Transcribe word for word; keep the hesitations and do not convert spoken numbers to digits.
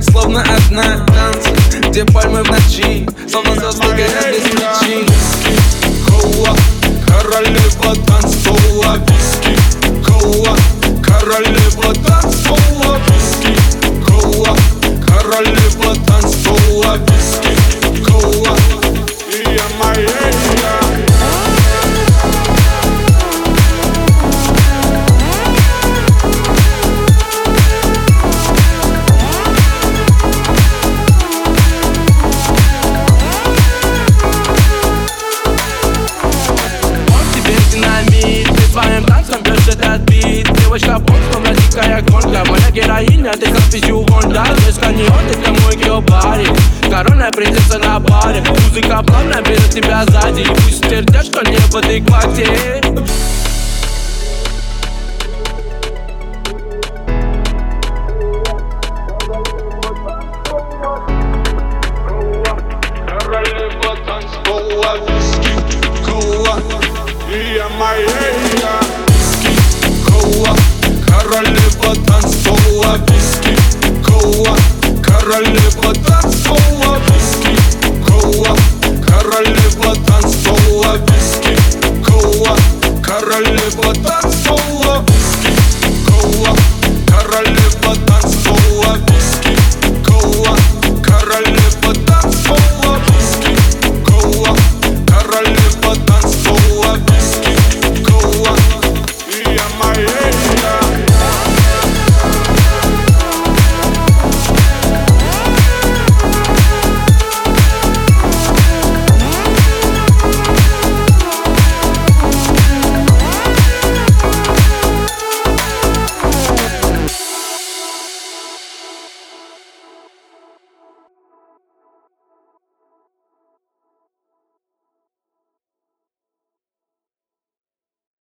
словно одна танцы, где пальмы в ночи, словно звезды горят без причин. Кола, королева танцпола. Виски, кола, королева танцпола. Виски, кола, королева танцпола. Виски, кола, и я моя. Своим танцем бьешь этот бит. Девочка бомб, словно дикая гонка. Моя героиня, ты как писюгон. Да, без каньон, ты для мой геобарик. Коронная принцесса на баре. Музыка плавно берет тебя сзади. И пусть твердят, что не в адеквате. Королева танцпола. Виски, кола, и я моя. Королева танцпола. Виски, кола, королева танцпола.